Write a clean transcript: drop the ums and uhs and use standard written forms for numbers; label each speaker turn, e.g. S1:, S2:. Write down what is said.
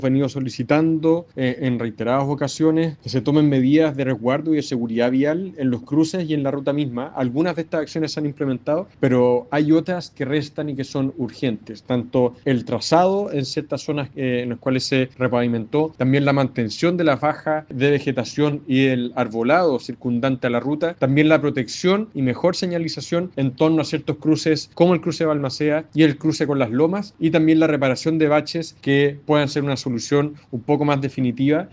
S1: venido solicitando en reiteradas ocasiones que se tomen medidas de resguardo y de seguridad vial en los cruces y en la ruta misma. Algunas de estas acciones se han implementado, pero hay otras que restan y que son urgentes, tanto el trazado en ciertas zonas en las cuales se repavimentó, también la mantención de la faja de vegetación y el arbolado circundante a la ruta, también la protección y mejor señalización en torno a ciertos cruces como el cruce de Balmaceda y el cruce con las Lomas, y también la reparación de baches que puedan ser una solución un poco más definitiva